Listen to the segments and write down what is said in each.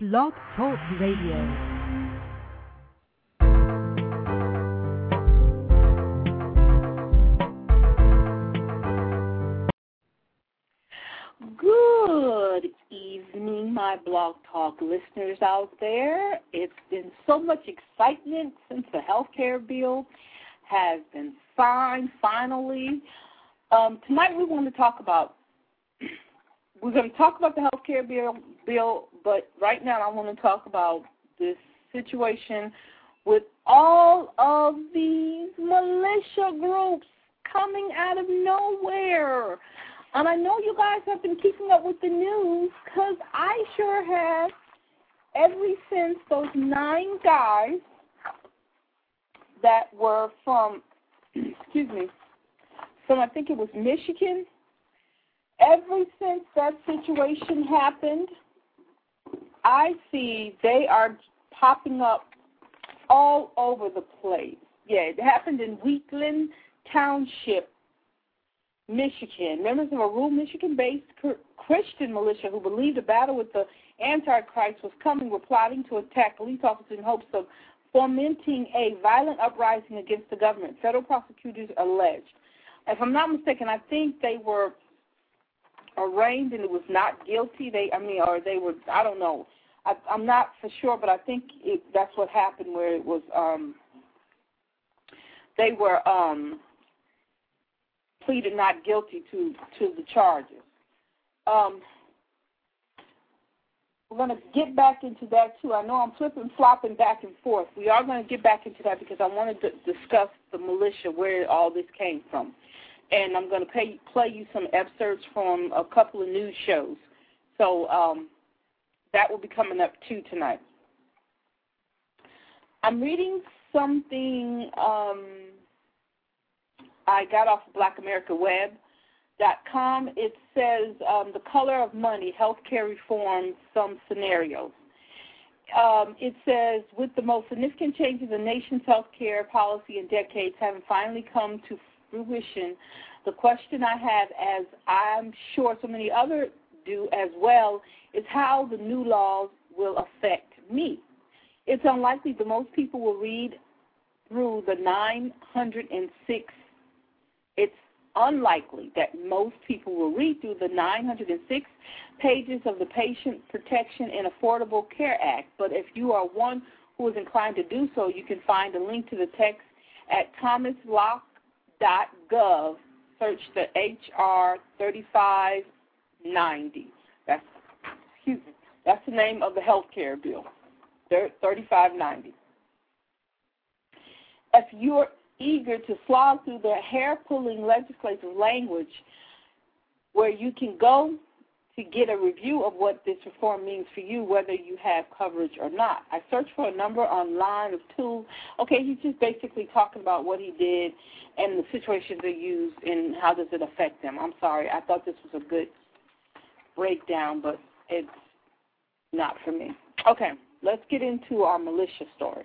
Blog Talk Radio. Good evening, my Blog Talk listeners out there. It's been so much excitement since the health care bill has been signed finally. Tonight we're going to talk about the health care bill, but right now I want to talk about this situation with all of these militia groups coming out of nowhere. And I know you guys have been keeping up with the news, because I sure have, ever since those 9 guys that were from I think it was Michigan. Ever since that situation happened, I see they are popping up all over the place. Yeah, it happened in Wheatland Township, Michigan. Members of a rural Michigan-based Christian militia who believed a battle with the Antichrist was coming were plotting to attack police officers in hopes of fomenting a violent uprising against the government. Federal prosecutors alleged. If I'm not mistaken, I think they were arraigned and it was not guilty. I don't know. I'm not for sure, but I think that's what happened, where it was they were pleaded not guilty to the charges. We're going to get back into that, too. I know I'm flopping back and forth. We are going to get back into that because I want to discuss the militia, where all this came from. And I'm going to play you some excerpts from a couple of news shows. So that will be coming up, too, tonight. I'm reading something I got off of BlackAmericaWeb.com. It says, The Color of Money, Healthcare Reform, Some Scenarios. It says, with the most significant changes in the nation's healthcare policy in decades having finally come to fruition, the question I have, as I'm sure so many others do as well, is how the new laws will affect me. It's unlikely that most people will read through the 906. It's unlikely that most people will read through the 906 pages of the Patient Protection and Affordable Care Act. But if you are one who is inclined to do so, you can find a link to the text at thomaslock.gov. Search the HR 3590. That's the name of the health care bill, 3590. If you're eager to slog through the hair-pulling legislative language where you can go to get a review of what this reform means for you, whether you have coverage or not. I searched for a number online of tools. Okay, he's just basically talking about what he did and the situations they used and how does it affect them. I'm sorry. I thought this was a good breakdown, but it's not for me. Okay, let's get into our militia story.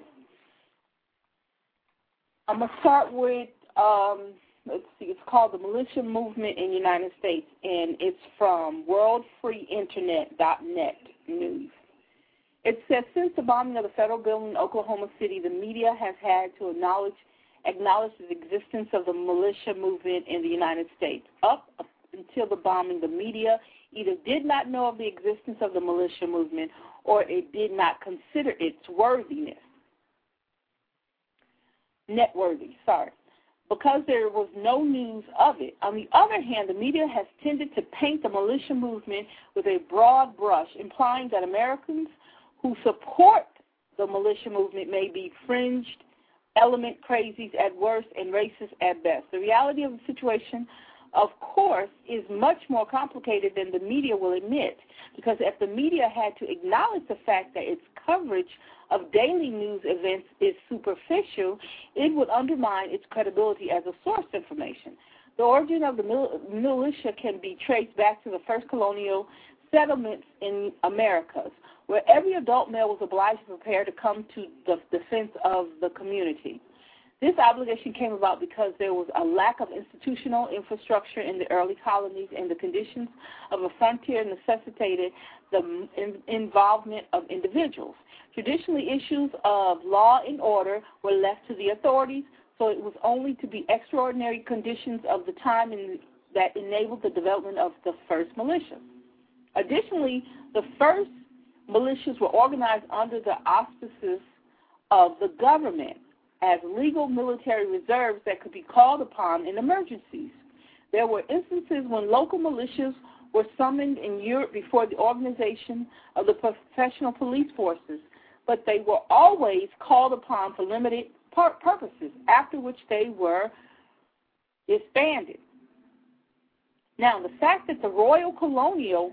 I'm going to start with, it's called the Militia Movement in the United States, and it's from worldfreeinternet.net news. It says, since the bombing of the federal building in Oklahoma City, the media has had to acknowledge the existence of the militia movement in the United States. Up until the bombing, the media either did not know of the existence of the militia movement or it did not consider its because there was no news of it. On the other hand, the media has tended to paint the militia movement with a broad brush, implying that Americans who support the militia movement may be fringed, element crazies at worst, and racist at best. The reality of the situation, of course, is much more complicated than the media will admit, because if the media had to acknowledge the fact that its coverage of daily news events is superficial, it would undermine its credibility as a source of information. The origin of the militia can be traced back to the first colonial settlements in Americas, where every adult male was obliged to prepare to come to the defense of the community. This obligation came about because there was a lack of institutional infrastructure in the early colonies, and the conditions of a frontier necessitated the involvement of individuals. Traditionally, issues of law and order were left to the authorities, so it was only to be extraordinary conditions of the time that enabled the development of the first militias. Additionally, the first militias were organized under the auspices of the government as legal military reserves that could be called upon in emergencies. There were instances when local militias were summoned in Europe before the organization of the professional police forces, but they were always called upon for limited purposes, after which they were disbanded. Now, the fact that the royal colonial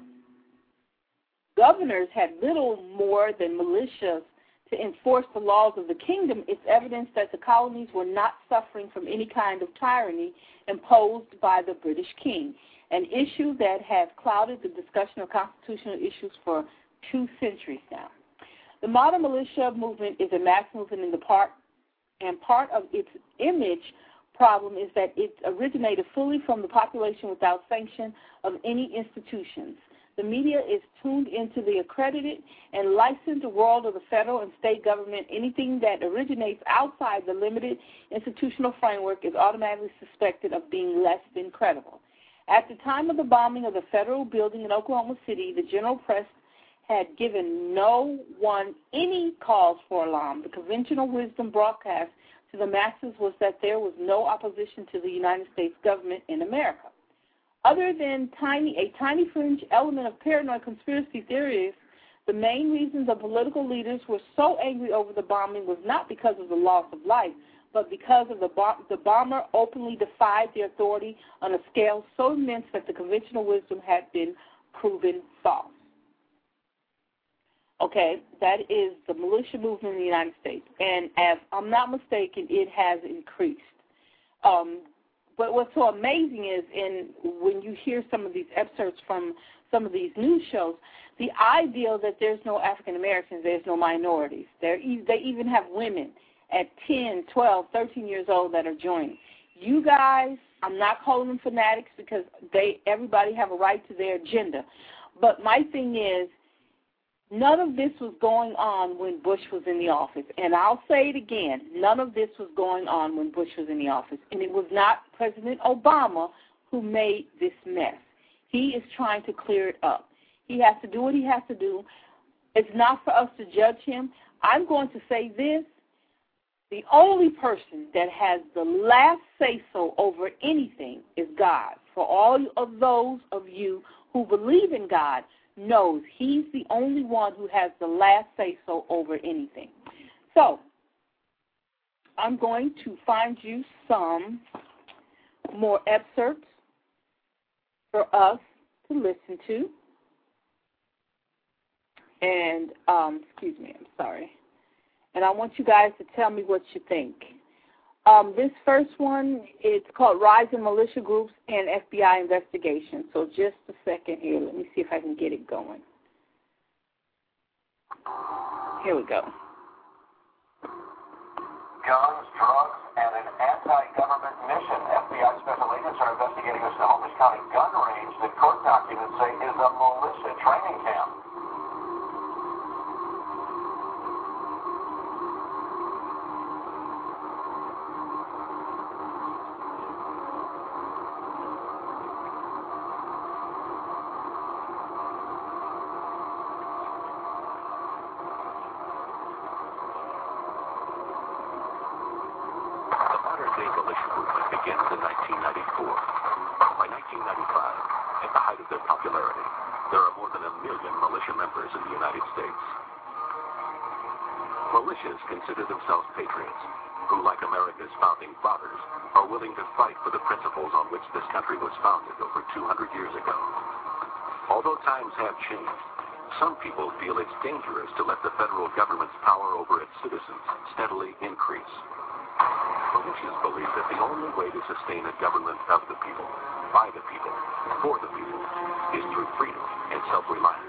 governors had little more than militias to enforce the laws of the kingdom is evidence that the colonies were not suffering from any kind of tyranny imposed by the British king, an issue that has clouded the discussion of constitutional issues for 2 centuries now. The modern militia movement is a mass movement in the part of its image problem is that it originated fully from the population without sanction of any institutions. The media is tuned into the accredited and licensed world of the federal and state government. Anything that originates outside the limited institutional framework is automatically suspected of being less than credible. At the time of the bombing of the federal building in Oklahoma City, the general press had given no one any cause for alarm. The conventional wisdom broadcast to the masses was that there was no opposition to the United States government in America. Other than a tiny fringe element of paranoid conspiracy theories, the main reasons the political leaders were so angry over the bombing was not because of the loss of life, but because of the bomber openly defied the authority on a scale so immense that the conventional wisdom had been proven false. Okay, that is the militia movement in the United States, and if I'm not mistaken, it has increased. But what's so amazing is, when you hear some of these excerpts from some of these news shows, the idea that there's no African Americans, there's no minorities. They even have women at 10, 12, 13 years old that are joining. You guys, I'm not calling them fanatics because everybody have a right to their agenda. But my thing is, none of this was going on when Bush was in the office. And I'll say it again, none of this was going on when Bush was in the office. And it was not President Obama who made this mess. He is trying to clear it up. He has to do what he has to do. It's not for us to judge him. I'm going to say this. The only person that has the last say-so over anything is God. For all of those of you who believe in God, knows he's the only one who has the last say-so over anything. So, I'm going to find you some more excerpts for us to listen to. And, excuse me, I'm sorry. And I want you guys to tell me what you think. This first one, it's called Rise in Militia Groups and FBI Investigation. So just a second here. Let me see if I can get it going. Here we go. Guns, drugs, and an anti-government mission. FBI special agents are investigating a Snohomish County gun range that court documents say is a militia training camp. Militias consider themselves patriots who, like America's founding fathers, are willing to fight for the principles on which this country was founded over 200 years ago. Although times have changed, some people feel it's dangerous to let the federal government's power over its citizens steadily increase. Militias believe that the only way to sustain a government of the people, by the people, for the people, is through freedom and self-reliance.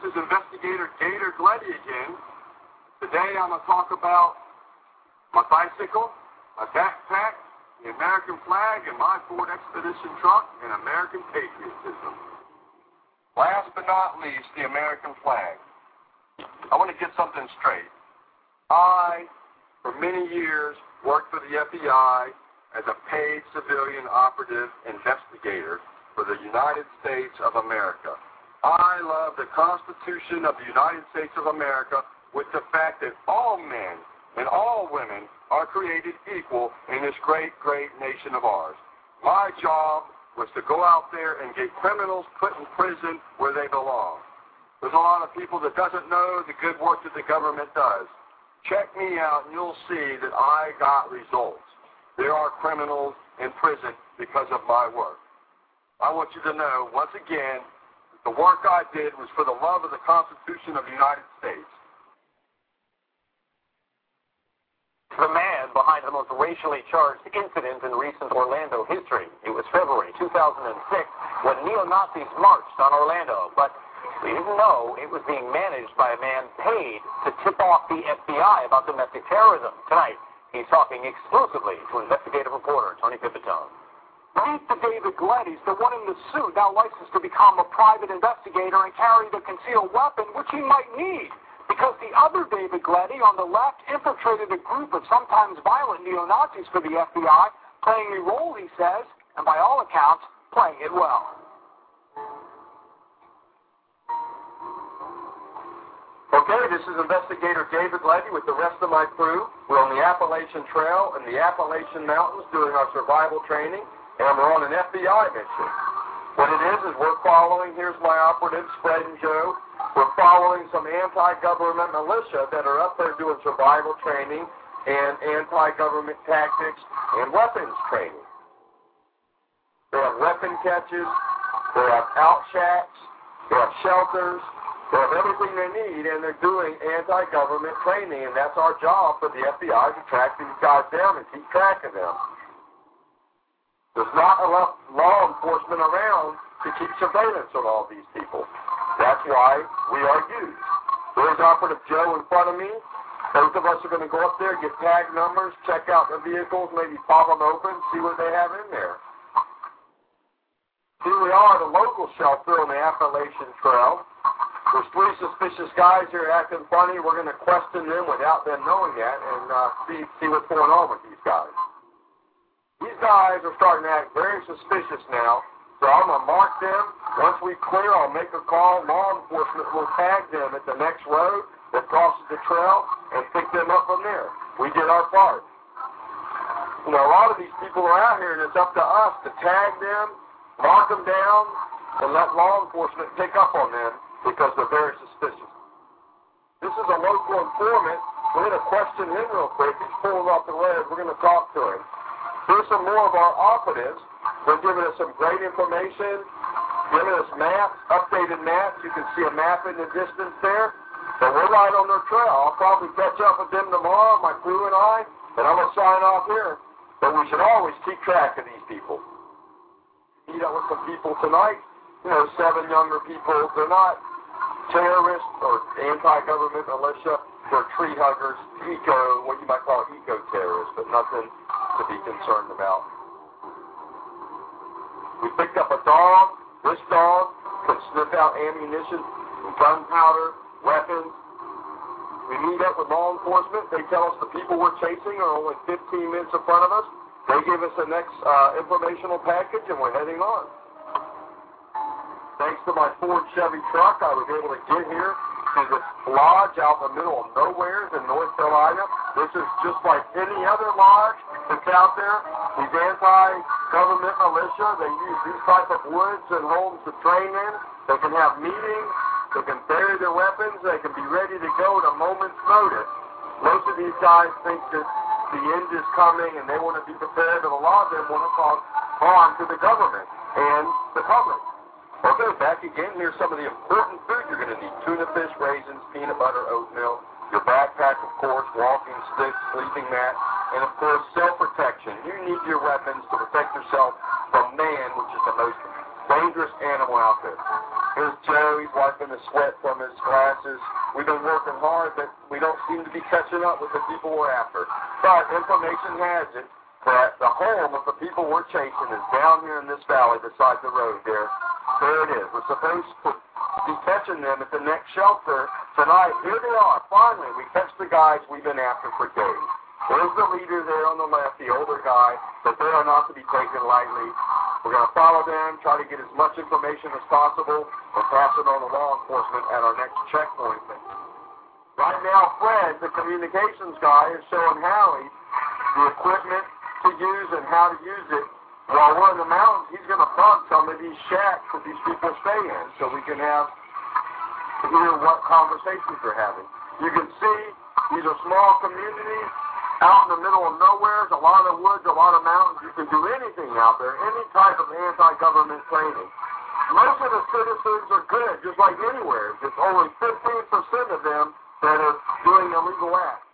is Investigator Gator Gleddy again. Today I'm going to talk about my bicycle, my backpack, the American flag, and my Ford Expedition truck, and American patriotism. Last but not least, the American flag. I want to get something straight. I, for many years, worked for the FBI as a paid civilian operative investigator for the United States of America. I love the Constitution of the United States of America with the fact that all men and all women are created equal in this great, great nation of ours. My job was to go out there and get criminals put in prison where they belong. There's a lot of people that doesn't know the good work that the government does. Check me out and you'll see that I got results. There are criminals in prison because of my work. I want you to know, once again, the work I did was for the love of the Constitution of the United States. The man behind the most racially charged incident in recent Orlando history. It was February 2006 when neo-Nazis marched on Orlando, but we didn't know it was being managed by a man paid to tip off the FBI about domestic terrorism. Tonight, he's talking exclusively to investigative reporter Tony Pipitone. Meet the David Gleddys, the one in the suit, now licensed to become a private investigator and carry the concealed weapon, which he might need, because the other David Gleddy on the left infiltrated a group of sometimes violent neo-Nazis for the FBI, playing a role, he says, and by all accounts, playing it well. Okay, this is Investigator David Gleddy with the rest of my crew. We're on the Appalachian Trail in the Appalachian Mountains doing our survival training, and we're on an FBI mission. What it is we're following, here's my operatives, Fred and Joe. We're following some anti-government militia that are up there doing survival training and anti-government tactics and weapons training. They have weapon catches, they have out shacks, they have shelters, they have everything they need, and they're doing anti-government training, and that's our job for the FBI to track these guys down and keep track of them. There's not enough law enforcement around to keep surveillance on all these people. That's why we are used. There's Operative Joe in front of me. Both of us are going to go up there, get tag numbers, check out the vehicles, maybe pop them open, see what they have in there. Here we are at a local shelter on the Appalachian Trail. There's 3 suspicious guys here acting funny. We're going to question them without them knowing that and see what's going on with these guys. These guys are starting to act very suspicious now, so I'm going to mark them. Once we clear, I'll make a call. Law enforcement will tag them at the next road that crosses the trail and pick them up from there. We did our part. You know, a lot of these people are out here, and it's up to us to tag them, mark them down, and let law enforcement pick up on them because they're very suspicious. This is a local informant. We're going to question him real quick. He's pulling off the road. We're going to talk to him. Here's some more of our operatives. They're giving us some great information, giving us maps, updated maps. You can see a map in the distance there. So we're right on their trail. I'll probably catch up with them tomorrow, my crew and I, and I'm going to sign off here. But we should always keep track of these people. Meet up with some people tonight. You know, 7 younger people. They're not terrorists or anti-government militia. They're tree huggers, what you might call eco-terrorists, but nothing to be concerned about. We picked up a dog. This dog can sniff out ammunition, gunpowder, weapons. We meet up with law enforcement. They tell us the people we're chasing are only 15 minutes in front of us. They give us the next informational package, and we're heading on. Thanks to my Ford Chevy truck, I was able to get here to this lodge out in the middle of nowhere in North Carolina. This is just like any other lodge that's out there. These anti-government militia, they use these type of woods and homes to train in. They can have meetings. They can bury their weapons. They can be ready to go at a moment's notice. Most of these guys think that the end is coming and they want to be prepared, but a lot of them want to cause harm to the government and the public. Okay, back again. Here's some of the important food you're going to need. Tuna fish, raisins, peanut butter, oatmeal, your backpack, of course, walking sticks, sleeping mat, and, of course, self-protection. You need your weapons to protect yourself from man, which is the most dangerous animal out there. Here's Joe. He's wiping the sweat from his glasses. We've been working hard, but we don't seem to be catching up with the people we're after. But information has it that the home of the people we're chasing is down here in this valley beside the road there. There it is. We're supposed to be catching them at the next shelter tonight. Here they are. Finally, we catch the guys we've been after for days. There's the leader there on the left, the older guy, but they are not to be taken lightly. We're going to follow them, try to get as much information as possible, and pass it on to law enforcement at our next checkpoint. Right now, Fred, the communications guy, is showing Howie the equipment to use and how to use it. While we're in the mountains, he's going to bug some of these shacks that these people stay in so we can hear what conversations they're having. You can see these are small communities out in the middle of nowhere. There's a lot of woods, a lot of mountains. You can do anything out there, any type of anti-government training. Most of the citizens are good, just like anywhere. Just only 15% of them that are doing illegal acts.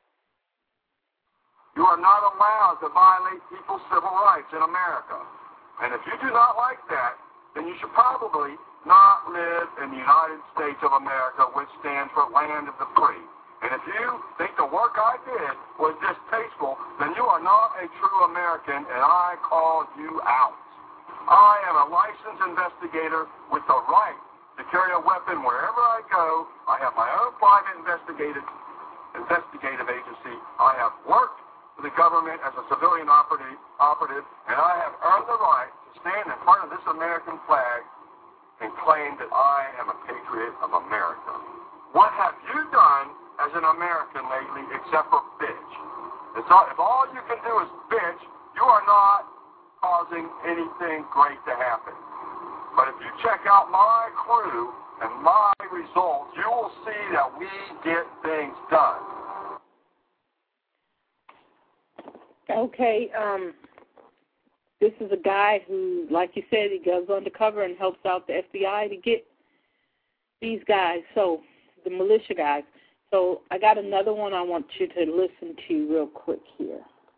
You are not allowed to violate people's civil rights in America. And if you do not like that, then you should probably not live in the United States of America, which stands for land of the free. And if you think the work I did was distasteful, then you are not a true American, and I call you out. I am a licensed investigator with the right to carry a weapon wherever I go. I have my own private investigative agency. I have worked for the government as a civilian operative, and I have earned the right to stand in front of this American flag and claim that I am a patriot of America. What have you done as an American lately except for bitch? If all you can do is bitch, you are not causing anything great to happen. But if you check out my crew and my results, you will see that we get things done. Okay, this is a guy who, like you said, he goes undercover and helps out the FBI to get these guys, so the militia guys. So I got another one I want you to listen to real quick here.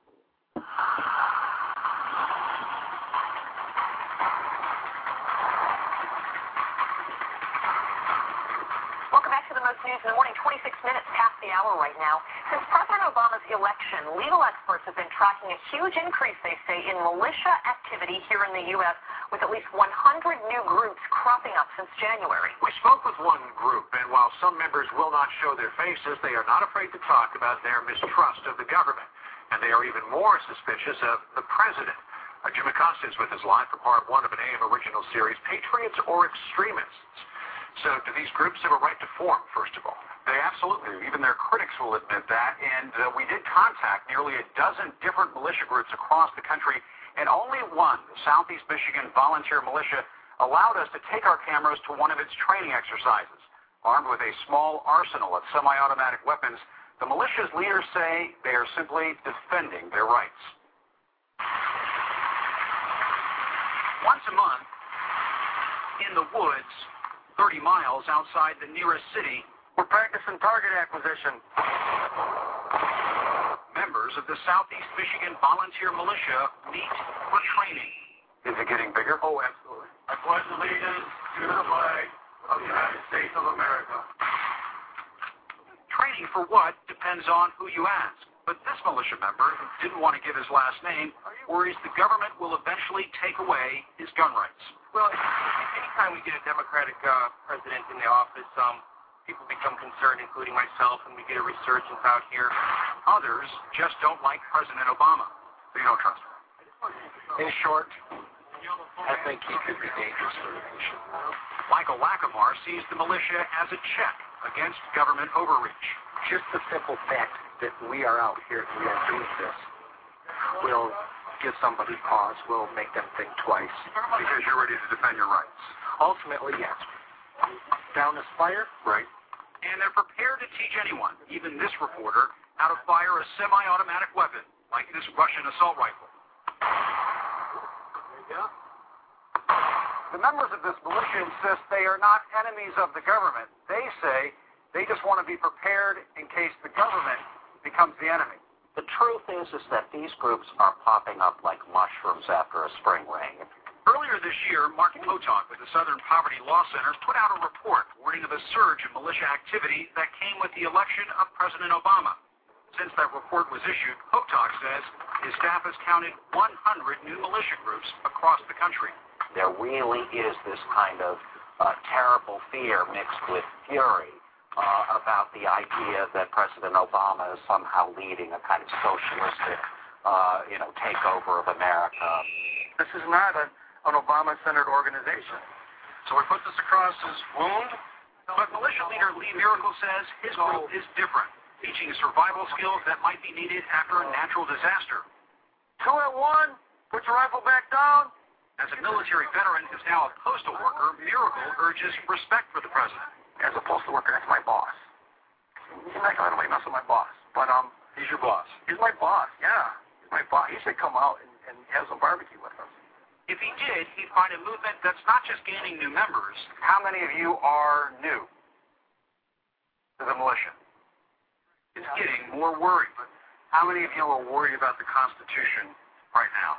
News in the morning, 26 minutes past the hour right now. Since President Obama's election, legal experts have been tracking a huge increase, they say, in militia activity here in the U.S., with at least 100 new groups cropping up since January. We spoke with one group, and while some members will not show their faces, they are not afraid to talk about their mistrust of the government, and they are even more suspicious of the president. Jim Acosta is with us live for part one of an AM original series, Patriots or Extremists? So do these groups have a right to form, first of all? They absolutely do. Even their critics will admit that. And we did contact nearly a dozen different militia groups across the country, and only one, the Southeast Michigan Volunteer Militia, allowed us to take our cameras to one of its training exercises. Armed with a small arsenal of semi-automatic weapons, the militia's leaders say they are simply defending their rights. Once a month, in the woods, 30 miles outside the nearest city, we're practicing target acquisition. Members of the Southeast Michigan Volunteer Militia meet for training. Is it getting bigger? Oh, absolutely. I pledge allegiance to the flag of the United States of America. Training for what depends on who you ask. But this militia member, who didn't want to give his last name, worries the government will eventually take away his gun rights. Well, anytime we get a Democratic president in the office, people become concerned, including myself, and we get a resurgence out here. Others just don't like President Obama. They don't trust him. In short, I think he could be dangerous for the nation. Michael Lackamore sees the militia as a check against government overreach. Just the simple fact that we are out here and we are doing this will give somebody pause, will make them think twice. Because you're ready to defend your rights. Ultimately, yes. Down this fire? Right. And they're prepared to teach anyone, even this reporter, how to fire a semi-automatic weapon, like this Russian assault rifle. The members of this militia insist they are not enemies of the government. They say they just want to be prepared in case the government becomes the enemy. The truth is that these groups are popping up like mushrooms after a spring rain. Earlier this year, Mark Potok with the Southern Poverty Law Center put out a report warning of a surge in militia activity that came with the election of President Obama. Since that report was issued, Potok says his staff has counted 100 new militia groups across the country. There really is this kind of terrible fear mixed with fury about the idea that President Obama is somehow leading a kind of socialistic, takeover of America. This is not an Obama-centered organization. So we put this across his wound, but militia leader Lee Miracle says his group is different, teaching survival skills that might be needed after a natural disaster. 2 at 1, put your rifle back down. As a military veteran who's now a postal worker, Miracle urges respect for the president. As a postal worker, that's my boss. He's not going to mess with my boss, but He's your boss. He's my boss, yeah. He's my boss. He should come out and have some barbecue with us. If he did, he'd find a movement that's not just gaining new members. How many of you are new to the militia? It's getting more worried. How many of you are worried about the Constitution right now?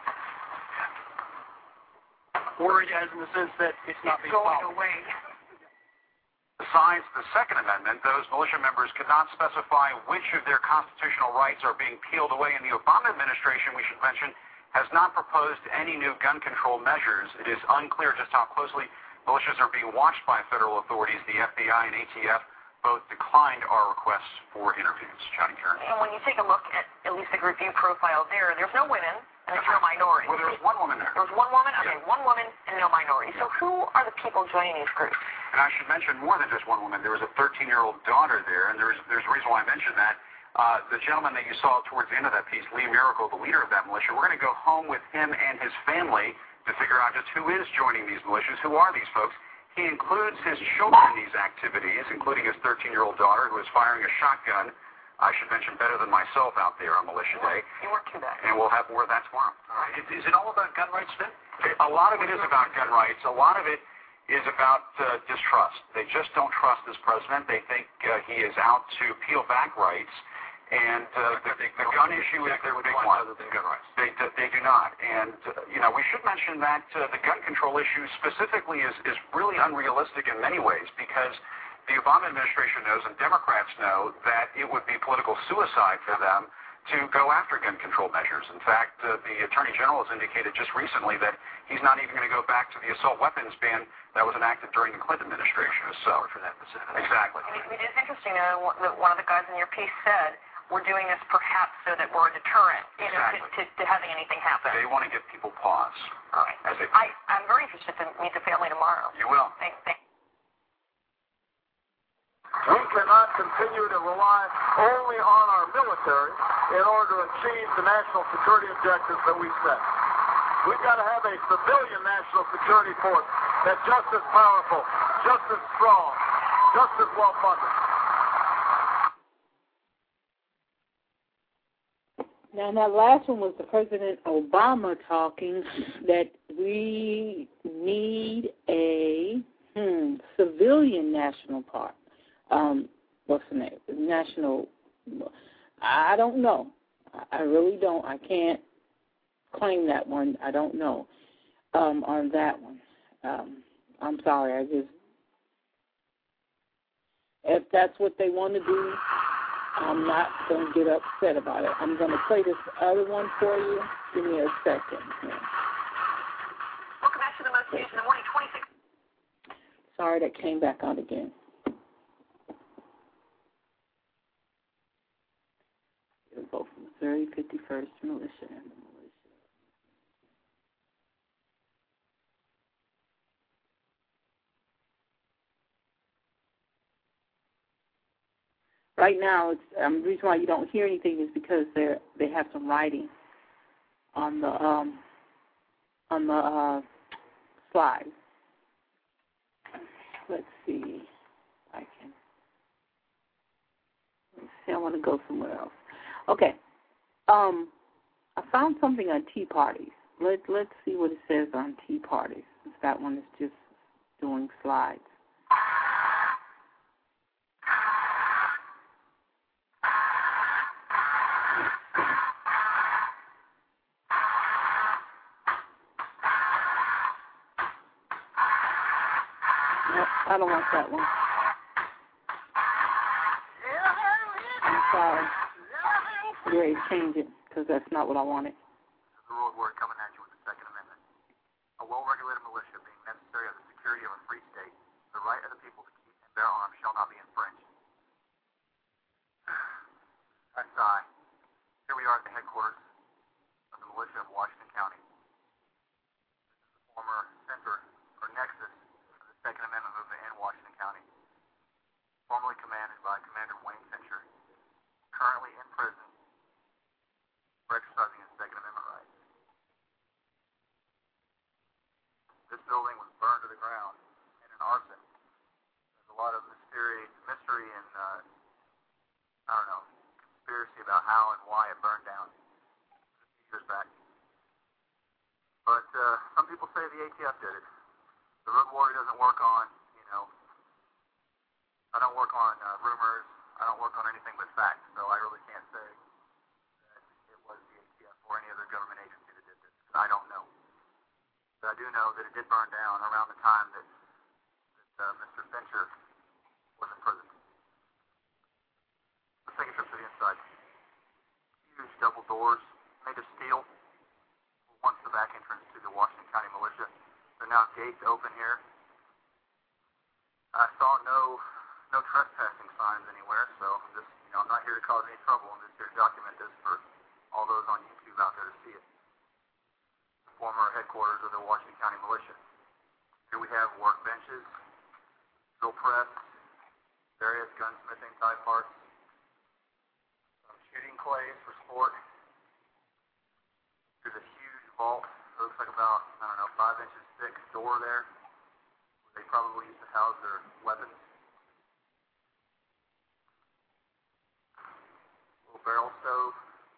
Worried as in the sense that it's not being followed. away. Besides the Second Amendment, those militia members could not specify which of their constitutional rights are being peeled away, and the Obama administration, we should mention, has not proposed any new gun control measures. It is unclear just how closely militias are being watched by federal authorities. The FBI and ATF both declined our requests for interviews. Johnny Karen. And when you take a look at least the review profile there's no women and there's no minorities. Well, there was one woman there. There was one woman? Okay, Yeah. one woman and no minorities. So who are the people joining these groups? And I should mention more than just one woman. There was a 13-year-old daughter there, and there's a reason why I mentioned that. The gentleman that you saw towards the end of that piece, Lee Miracle, the leader of that militia, we're going to go home with him and his family to figure out just who is joining these militias, who are these folks. He includes his children in these activities, including his 13-year-old daughter who is firing a shotgun, I should mention, better than myself out there on Militia Day. You weren't too bad. And we'll have more of that tomorrow. All right. Is it all about gun rights, Tim? A lot of it is about gun rights. A lot of it is about distrust. They just don't trust this president. They think he is out to peel back rights. And the gun issue is their big one. Other than gun rights. They do not. And, we should mention that the gun control issue specifically is really unrealistic in many ways because the Obama administration knows and Democrats know that it would be political suicide for them to go after gun control measures. In fact, the Attorney General has indicated just recently that he's not even going to go back to the assault weapons ban that was enacted during the Clinton administration. So, for that, exactly. It is interesting that one of the guys in your piece said, we're doing this perhaps so that we're a deterrent to having anything happen. They want to give people pause. All right. I'm very interested to meet the family tomorrow. You will. Thanks. We cannot continue to rely only on our military in order to achieve the national security objectives that we set. We've got to have a civilian national security force that's just as powerful, just as strong, just as well funded. Now, that last one was the President Obama talking that we need a civilian national park. What's the name? National. I don't know. I really don't. I can't claim that one. I don't know on that one. I'm sorry. If that's what they want to do, I'm not going to get upset about it. I'm going to play this other one for you. Give me a second. Welcome back to the Most News in the Morning, 26. Sorry, that came back on again. It'll go from Missouri 51st Militia and the militia. Right now, the reason why you don't hear anything is because they have some writing on the slide. Let's see. I want to go somewhere else. Okay. I found something on tea parties. Let's see what it says on tea parties. That one is just doing slides. No, I don't want that one. I'm sorry. You're ready to change it because that's not what I wanted. This is the Road Warrior coming at you with the Second Amendment. A well-regulated militia being necessary of the security of a free state, the right of the people to keep and bear arms shall not be infringed. I sigh. Here we are at the headquarters of the militia of Washington County. This is the former center or nexus of the Second Amendment movement in Washington County, formerly commanded by Commander Wayne Fincher, currently in prison for exercising his Second Amendment rights. This building was burned to the ground in an arson. There's a lot of mystery and conspiracy about how and why it burned down a few years back. But some people say the ATF did it. The Road Warrior doesn't work on, I don't work on rumors. I don't work on anything but facts, so I really can't say that it was the ATF or any other government agency that did this. I don't know. But I do know that it did burn down around the time that Mr. Fincher was in prison. Let's take a trip to the inside. Huge double doors made of steel were once the back entrance to the Washington County Militia. There are now gates open here. I saw no trespassing signs anywhere, so I'm not here to cause any trouble. I'm just here to document this for all those on YouTube out there to see it. The former headquarters of the Washington County Militia. Here we have workbenches, drill press, various gunsmithing type parts, some shooting clays for sport. There's a huge vault. It looks like about, 5 inches thick door there. They probably used to house their weapons. Little barrel stove.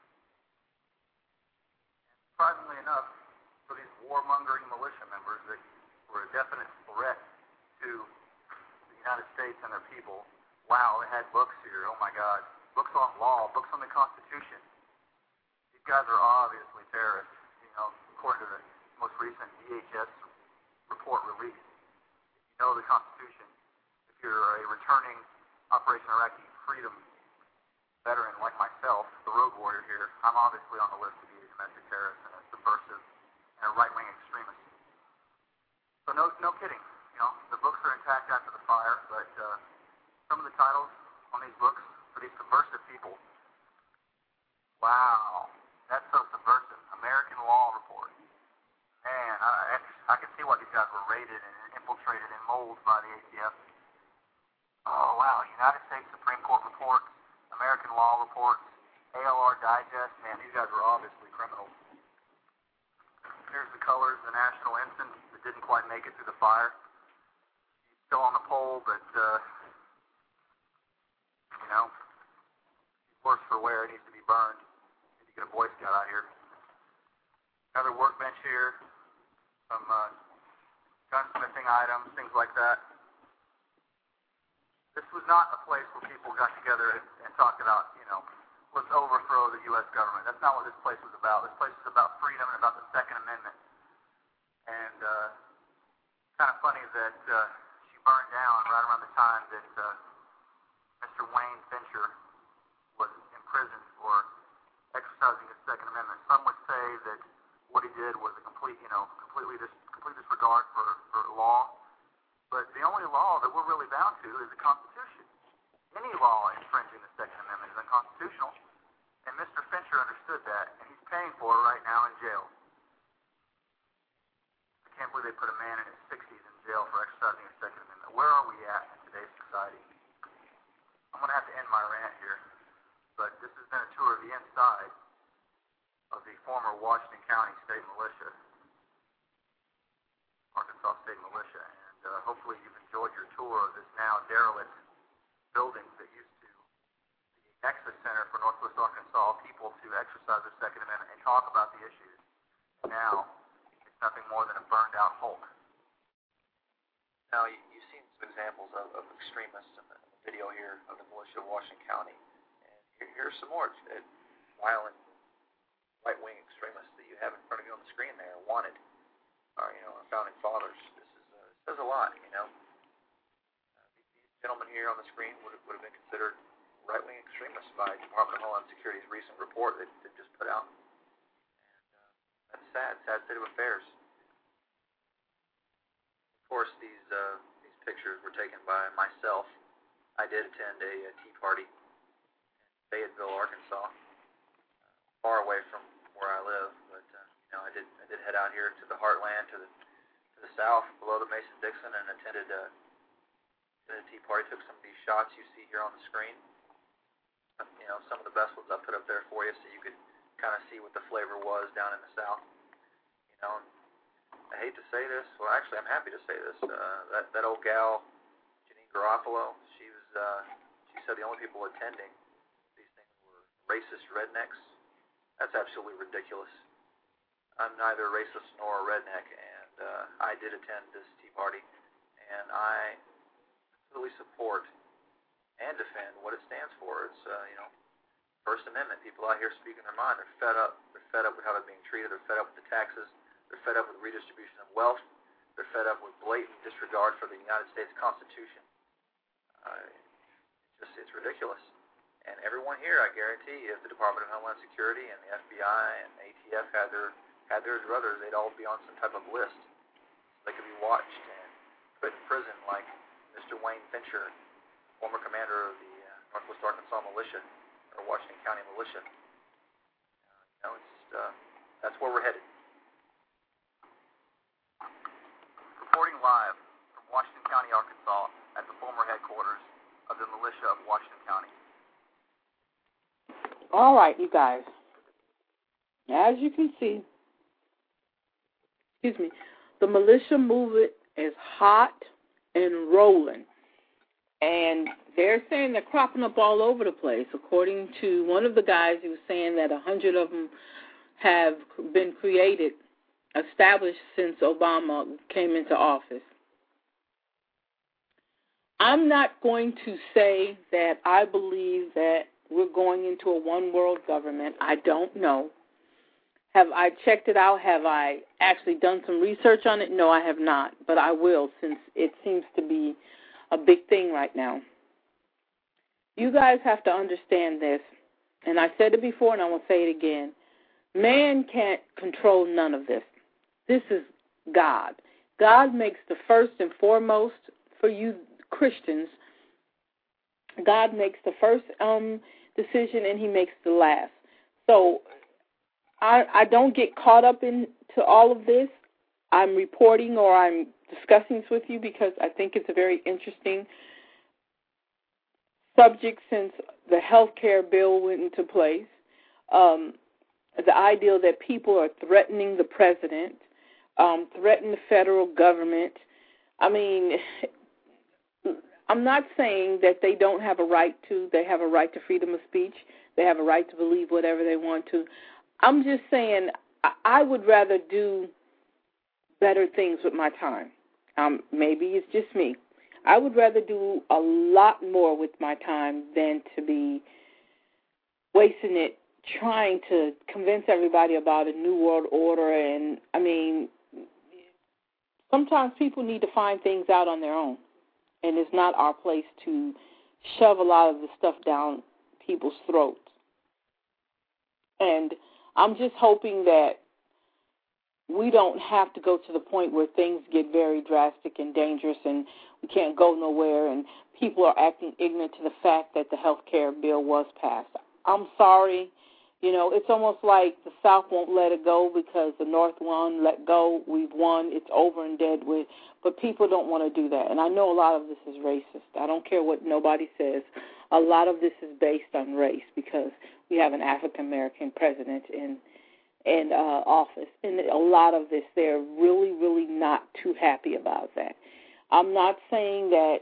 And surprisingly enough, for these warmongering militia members that were a definite threat to the United States and their people, wow, they had books here. Oh my God. Books on law, books on the Constitution. These guys are obviously terrorists, according to the most recent DHS report released. You know the Constitution. If you're a returning Operation Iraqi Freedom veteran like myself, the Road Warrior here, I'm obviously on the list to be a domestic terrorist and a subversive and a right-wing extremist. So no kidding. The books are intact after the fire, but some of the titles on these books for these subversive people, wow, that's so subversive. American Law Report. Man, I can see why these guys were raided and infiltrated and molded by the ATF. Oh, wow. United States Supreme Court reports, American Law Reports, ALR Digest. Man, these guys were obviously criminals. Here's the colors of the national ensign that didn't quite make it through the fire. He's still on the pole, but, he's worse for wear. It needs to be burned. Need to get a Boy Scout out here. Another workbench here. Some gunsmithing items, things like that. This was not a place where people got together and talked about, let's overthrow the U.S. government. That's not what this place was about. This place was about freedom and about the Second Amendment. And kind of funny that she burned down right around the time that Mr. Wayne Fincher was imprisoned for exercising his Second Amendment. Some would say that what he did was a complete disregard for law. But the only law that we're really bound to is the Constitution. Any law infringing the Second Amendment is unconstitutional. And Mr. Fincher understood that, and he's paying for it right now in jail. I can't believe they put a man in his 60s in jail for exercising his Second Amendment. Where are we at in today's society? I'm going to have to end my rant here, but this has been a tour of the inside of the former Washington County State Militia, Arkansas State Militia, and hopefully you've enjoyed your tour of this now derelict building that used to be a Nexus Center for Northwest Arkansas people to exercise their Second Amendment and talk about the issues. And now it's nothing more than a burned-out hulk. Now, you've seen some examples of extremists in the video here of the militia of Washington County, and here's some more violent right-wing extremists that you have in front of you on the screen there, wanted, our founding fathers. This says a lot, gentlemen here on the screen would have been considered right-wing extremists by Department of Homeland Security's recent report that just put out. And that's sad state of affairs. Of course, these pictures were taken by myself. I did attend a Tea Party in Fayetteville, Arkansas, far away from where I live, but I did head out here to the heartland, to the south, below the Mason-Dixon, and attended a Tea Party. Took some of these shots you see here on the screen. Some of the best ones I put up there for you, so you could kind of see what the flavor was down in the south. I hate to say this. Well, actually, I'm happy to say this. That old gal, Janine Garofalo, she said the only people attending these things were racist rednecks. That's absolutely ridiculous. I'm neither a racist nor a redneck, and I did attend this Tea Party, and I absolutely support and defend what it stands for. It's First Amendment. People out here speaking their mind. They're fed up. They're fed up with how they're being treated. They're fed up with the taxes. They're fed up with redistribution of wealth. They're fed up with blatant disregard for the United States Constitution. It's ridiculous. And everyone here, I guarantee, if the Department of Homeland Security and the FBI and ATF had their druthers, they'd all be on some type of list. They could be watched and put in prison like Mr. Wayne Fincher, former commander of the Northwest Arkansas Militia, or Washington County Militia. That's where we're headed. Reporting live from Washington County, Arkansas, at the former headquarters of the militia of Washington County. All right, you guys. As you can see, the militia movement is hot and rolling. And they're saying they're cropping up all over the place. According to one of the guys, he was saying that 100 of them have been established since Obama came into office. I'm not going to say that I believe that we're going into a one-world government. I don't know. Have I checked it out? Have I actually done some research on it? No, I have not, but I will, since it seems to be a big thing right now. You guys have to understand this, and I said it before and I will say it again. Man can't control none of this. This is God. God makes the first and foremost for you Christians. God makes the first decision and he makes the last. So I don't get caught up into all of this. I'm reporting or I'm discussing this with you because I think it's a very interesting subject since the health care bill went into place. The idea that people are threatening the president, threatening the federal government. I mean, I'm not saying that they don't have a right to. They have a right to freedom of speech. They have a right to believe whatever they want to. I'm just saying I would rather do better things with my time. Maybe it's just me. I would rather do a lot more with my time than to be wasting it trying to convince everybody about a new world order. And, I mean, sometimes people need to find things out on their own. And it's not our place to shove a lot of the stuff down people's throats. And I'm just hoping that we don't have to go to the point where things get very drastic and dangerous and we can't go nowhere and people are acting ignorant to the fact that the health care bill was passed. I'm sorry. It's almost like the South won't let it go because the North won, let go, we've won, it's over and dead with. But people don't want to do that. And I know a lot of this is racist. I don't care what nobody says. A lot of this is based on race because we have an African-American president in office. And a lot of this, they're really, really not too happy about that. I'm not saying that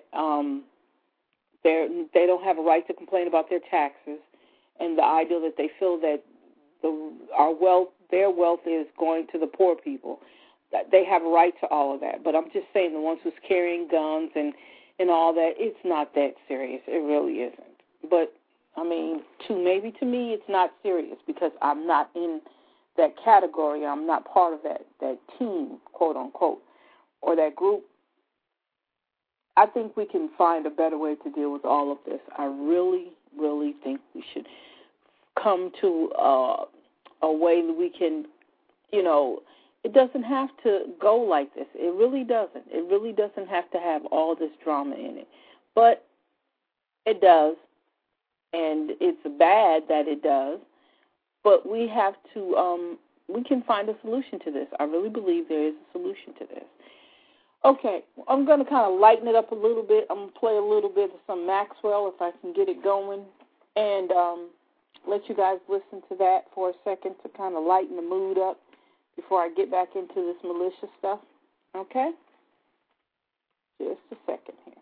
they don't have a right to complain about their taxes and the idea that they feel that their wealth is going to the poor people. They have a right to all of that. But I'm just saying the ones who's carrying guns and all that, it's not that serious. It really isn't. But, I mean, maybe to me it's not serious because I'm not in that category. I'm not part of that team, quote, unquote, or that group. I think we can find a better way to deal with all of this. I really, really think we should come to a way that we can, it doesn't have to go like this. It really doesn't. It really doesn't have to have all this drama in it. But it does, and it's bad that it does. But we have to, we can find a solution to this. I really believe there is a solution to this. Okay, I'm going to kind of lighten it up a little bit. I'm going to play a little bit of some Maxwell if I can get it going, and let you guys listen to that for a second to kind of lighten the mood up before I get back into this militia stuff. Okay? Just a second here.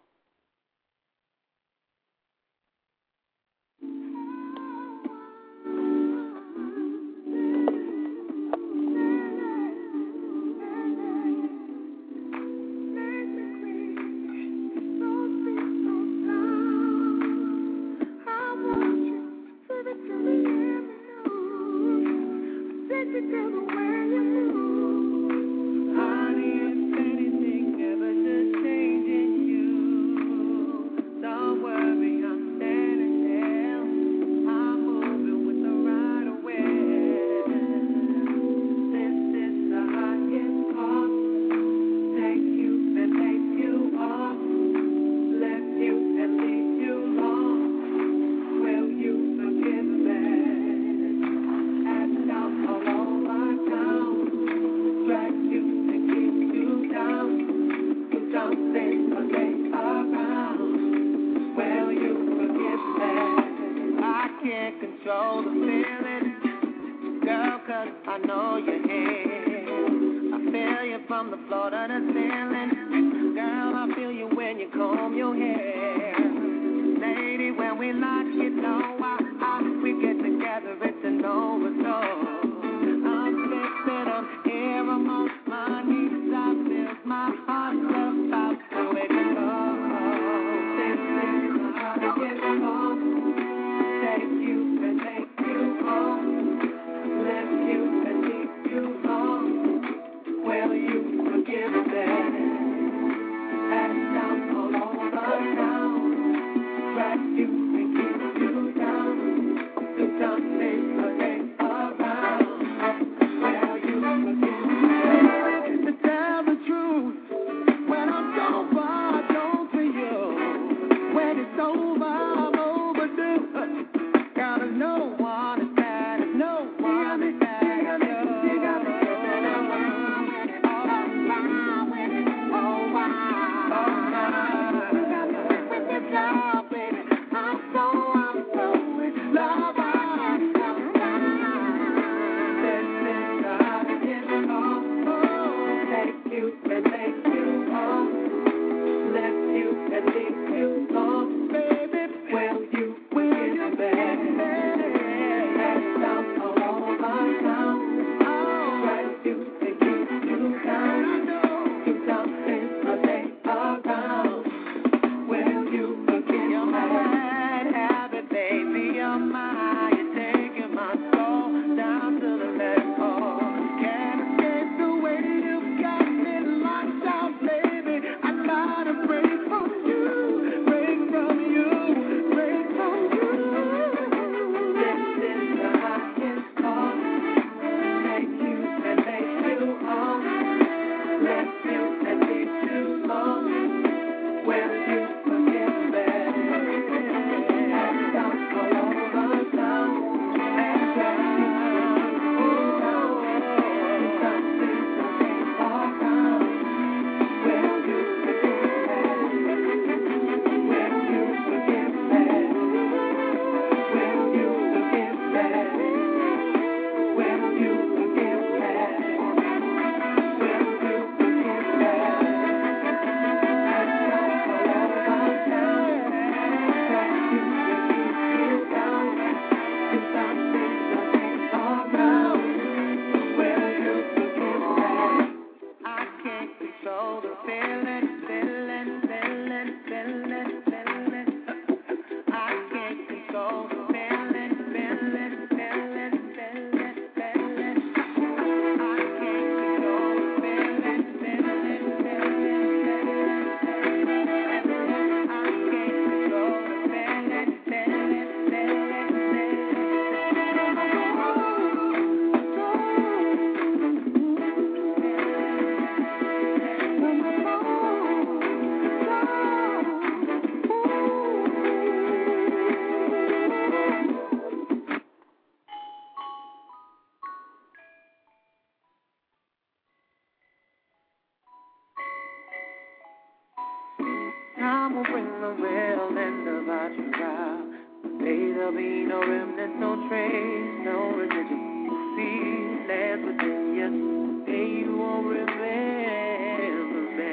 I'ma bring the real end about you out. Say there'll be no remnant, no trace, no residual feelings within you. Say you won't remember me.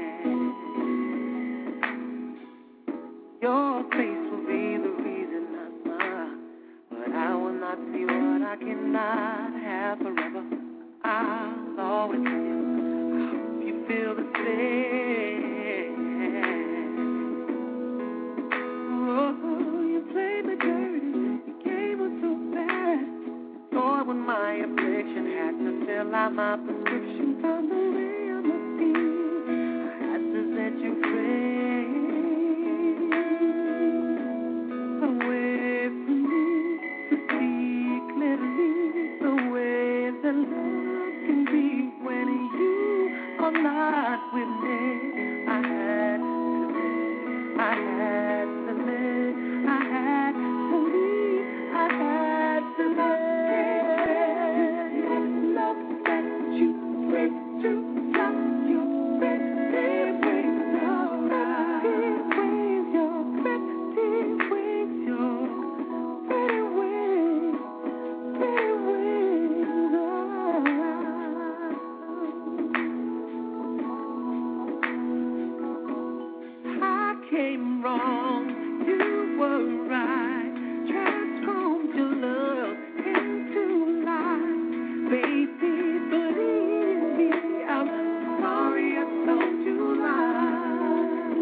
Your face will be the reason I smile, but I will not see what I cannot have forever. I'll always see you. I hope you feel the same. Oh, you played me dirty, you gave us so bad. Thought when my affliction had to fill out my prescription, found the way I must be. I had to set you free. Away from me to see clearly the way that love can be when you are not with me. I had to live, I had to leave, I had to live. Love that you bring to love you, pretty wings around. Your pretty wings, your pretty wings around. I came wrong, you were right. Transformed your love into life. Baby, believe me, I'm sorry I told you lies.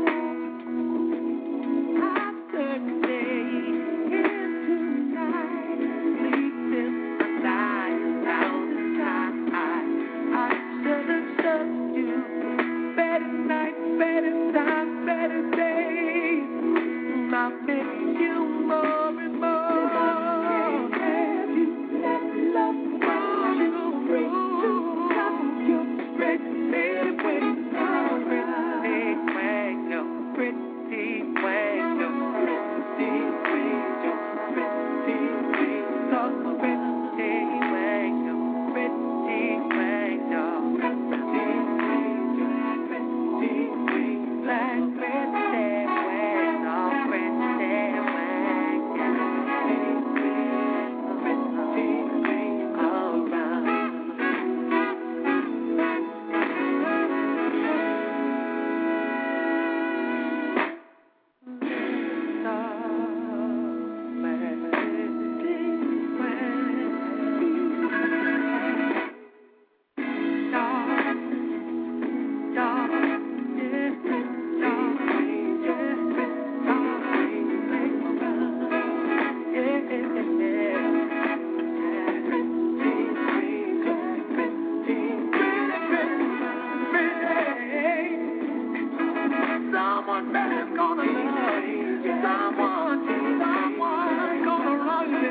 After day into night, sleeping, I die down inside. I should have loved you. Better nights, better times, better days. I miss you more and more. Have you let love find you free to come your pretty wings around? Your pretty wings, your pretty wings, your pretty wings, your pretty wings, your pretty wings, your pretty wings, your pretty wings, like pretty wings, all pretty wings, yeah, pretty wings all around. Someone better gonna love you. Someone gonna run you.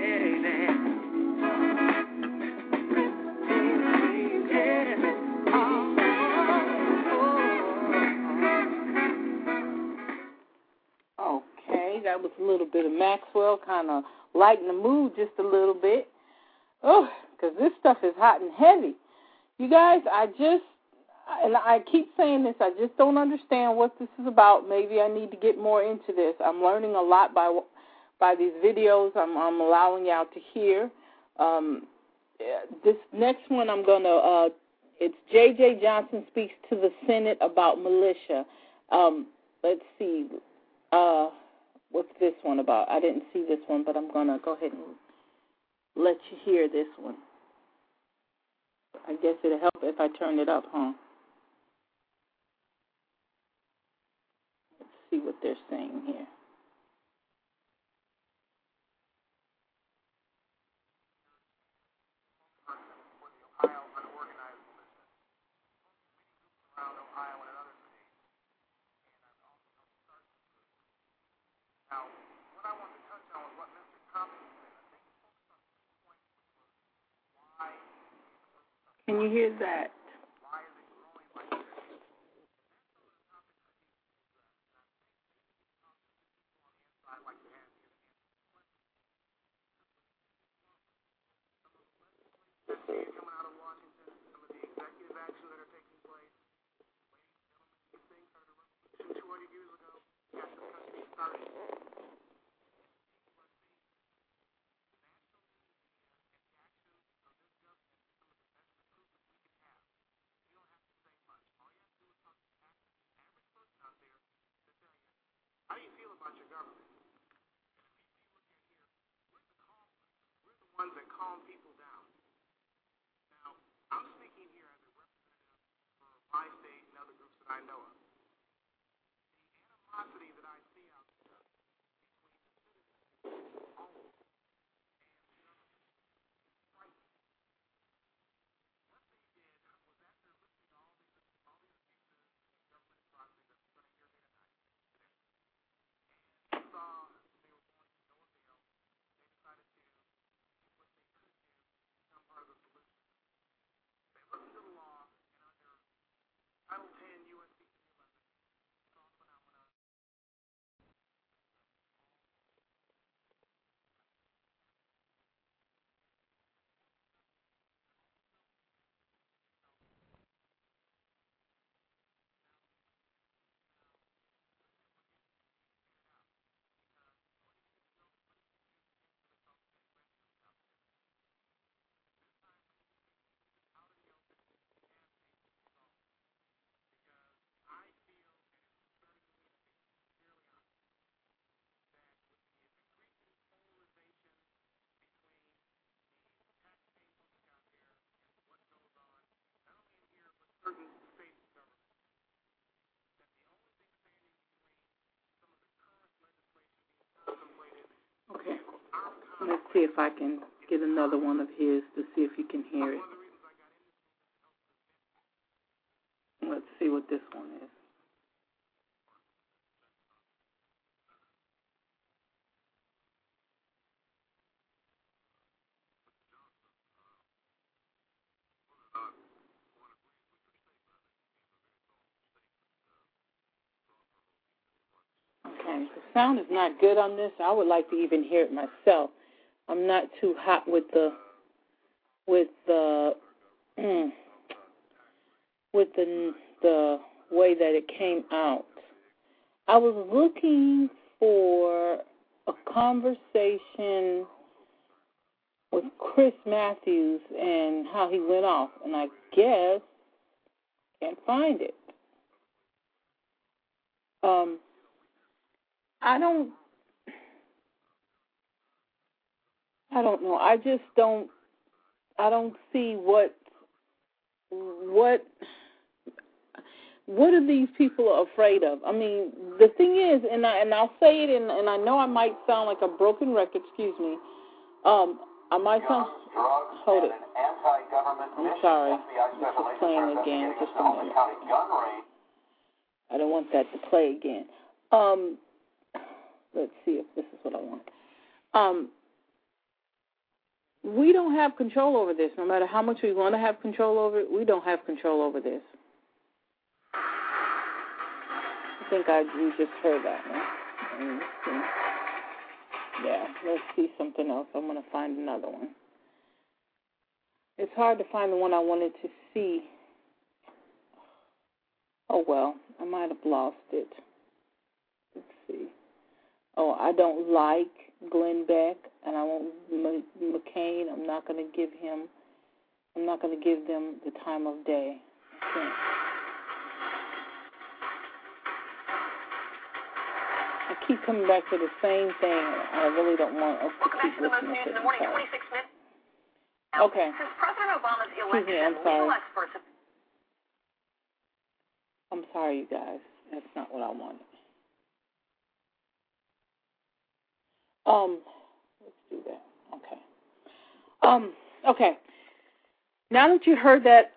Okay, that was a little bit of Maxwell, kind of lighten the mood just a little bit. Oh, because this stuff is hot and heavy. You guys, and I keep saying this, I just don't understand what this is about. Maybe I need to get more into this. I'm learning a lot by these videos I'm allowing y'all to hear. This next one I'm going to, it's J.J. Johnson speaks to the Senate about militia. Let's see. What's this one about? I didn't see this one, but I'm going to go ahead and let you hear this one. I guess it'll help if I turn it up, huh? Let's see what they're saying here. Now, what I want to touch on was what Mr. Thompson said. I think he focused on 2 points, which was why. Can you hear that? Why is it growing like this? And that's some of the topics I think he addressed. And I think maybe he talked to people on the inside like to have his answer to questions. Some of the legislation coming out of Washington, some of the executive actions that are taking place. Ladies and gentlemen, these things started 200 years ago. about your government. We're the ones that calm people down. Now, I'm speaking here as a representative for my state and other groups that I know of. The animosity that I see out there between the citizens home and the government is frightening. What they did was after listening to all these excuses and government atrocities that we're going to hear here tonight, and saw they were going to no avail, they decided to do what they could do to become part of the solution. They listened to the law, and under Title 10 U.S.C. 311, saw a phenomenon. Certain state governments, that the only thing standing between some of the current legislation being contemplated. Okay. Let's see if I can get another one of his to see if you can hear it. Let's see what this one is. Okay, the sound is not good on this. I would like to even hear it myself. I'm not too hot with the way that it came out. I was looking for a conversation with Chris Matthews and how he went off, and I guess can't find it. I don't know. I just don't. I don't see what are these people afraid of? I mean, the thing is, and I'll say it, and I know I might sound like a broken record. Excuse me. I might sound. Hold it. I'm sorry. This is playing again. Just a minute. I don't want that to play again. Let's see if this is what I want. We don't have control over this. No matter how much we want to have control over it, we don't have control over this. I think we just heard that one. Yeah, let's see something else. I'm going to find another one. It's hard to find the one I wanted to see. Oh, well, I might have lost it. Let's see. Oh, I don't like Glenn Beck, and I want McCain. I'm not going to give them the time of day. I keep coming back to the same thing. I really don't want us to keep listening to it. Morning, 26 minutes. Okay. Since President Obama's election, legal experts have... I'm sorry, you guys. That's not what I wanted. Let's do that. Okay. Okay. Now that you heard that,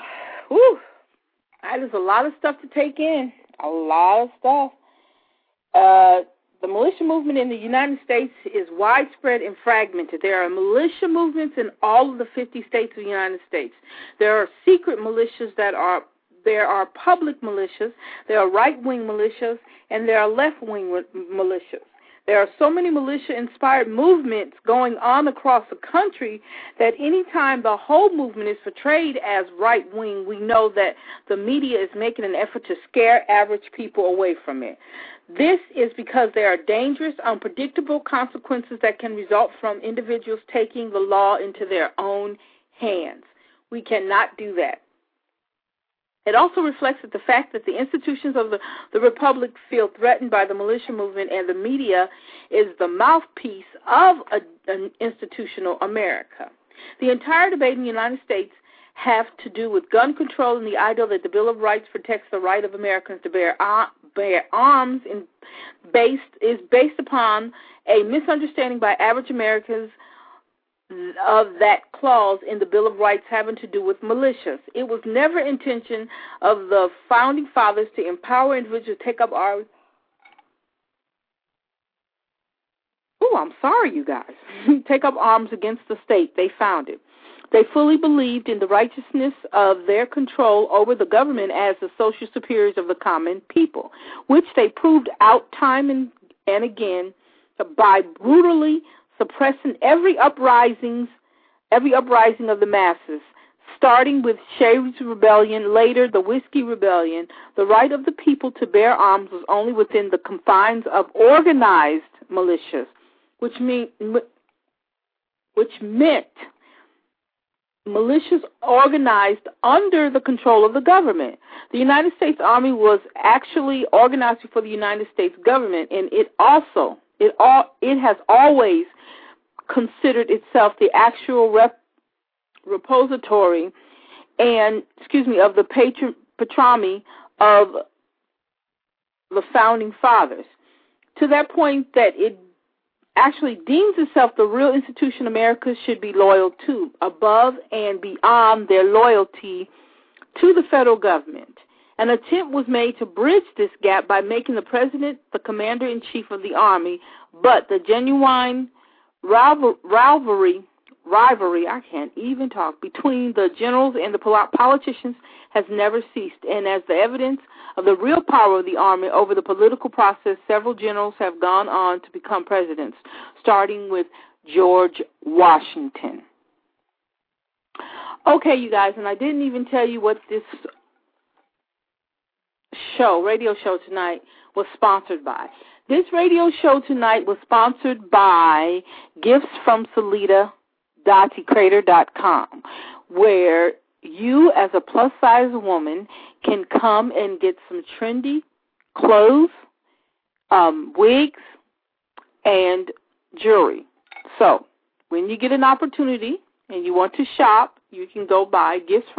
that is a lot of stuff to take in. A lot of stuff. The militia movement in the United States is widespread and fragmented. There are militia movements in all of the 50 states of the United States. There are secret militias there are public militias, there are right-wing militias, and there are left-wing militias. There are so many militia-inspired movements going on across the country that anytime the whole movement is portrayed as right-wing, we know that the media is making an effort to scare average people away from it. This is because there are dangerous, unpredictable consequences that can result from individuals taking the law into their own hands. We cannot do that. It also reflects the fact that the institutions of the Republic feel threatened by the militia movement, and the media is the mouthpiece of an institutional America. The entire debate in the United States have to do with gun control and the idea that the Bill of Rights protects the right of Americans to bear arms is based upon a misunderstanding by average Americans of that clause in the Bill of Rights having to do with militias. It was never intention of the Founding Fathers to empower individuals to take up arms. Oh, I'm sorry, you guys. Take up arms against the state they founded. They fully believed in the righteousness of their control over the government as the social superiors of the common people, which they proved out time and again by brutally suppressing every uprising of the masses, starting with Shays' Rebellion, later the Whiskey Rebellion. The right of the people to bear arms was only within the confines of organized militias, which meant militias organized under the control of the government. The United States Army was actually organized for the United States government, and it has always considered itself the actual repository of the patronymic of the Founding Fathers, to that point that it actually deems itself the real institution America should be loyal to, above and beyond their loyalty to the federal government. An attempt was made to bridge this gap by making the president the commander-in-chief of the Army, but the genuine rivalry, I can't even talk, between the generals and the politicians has never ceased. And as the evidence of the real power of the Army over the political process, several generals have gone on to become presidents, starting with George Washington. Okay, you guys, and I didn't even tell you what this radio show tonight was sponsored by. This radio show tonight was sponsored by giftsfromsalita.ecrater.com, where you as a plus-size woman can come and get some trendy clothes, wigs, and jewelry. So when you get an opportunity and you want to shop, you can go by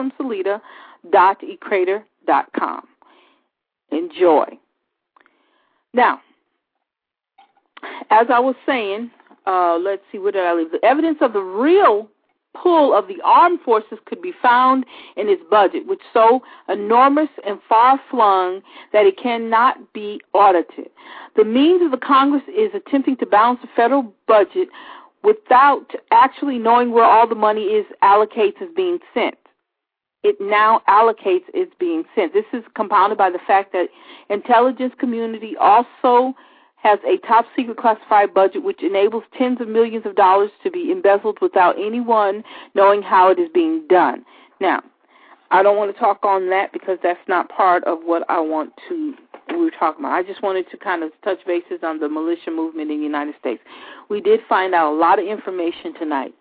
giftsfromsalita.ecrater.com. Enjoy. Now, as I was saying, let's see, where did I leave? The evidence of the real pull of the armed forces could be found in its budget, which is so enormous and far-flung that it cannot be audited. The means of the Congress is attempting to balance the federal budget without actually knowing where all the money is allocates as being sent. It now allocates it's being sent. This is compounded by the fact that intelligence community also has a top-secret classified budget which enables tens of millions of dollars to be embezzled without anyone knowing how it is being done. Now, I don't want to talk on that because that's not part of what we were talking about. I just wanted to kind of touch bases on the militia movement in the United States. We did find out a lot of information tonight.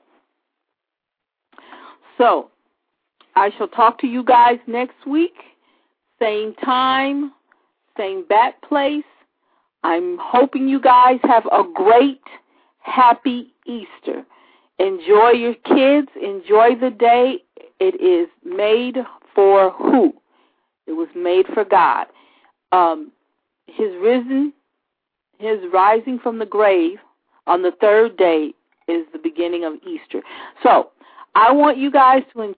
So, I shall talk to you guys next week, same time, same bat place. I'm hoping you guys have a great, happy Easter. Enjoy your kids. Enjoy the day. It is made for who? It was made for God. His rising from the grave on the third day is the beginning of Easter. So I want you guys to enjoy.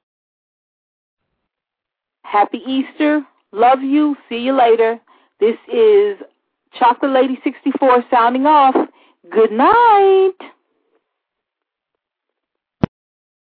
Happy Easter. Love you. See you later. This is Chocolate Lady 64 sounding off. Good night.